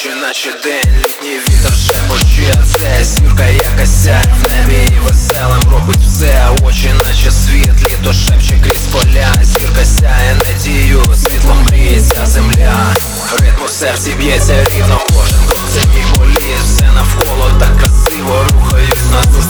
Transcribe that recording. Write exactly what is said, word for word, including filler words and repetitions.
очі, наче день, літній вітер шепоче. Це зірка, яка сяє в небі і веселим робить все. Очі, наче світ, літо шепче крізь поля. Зірка сяє надію, світлом мріється земля. Ритм у серці б'ється рівно, кожен крок це мій боліт. Все навколо так красиво, рухаюсь на душу.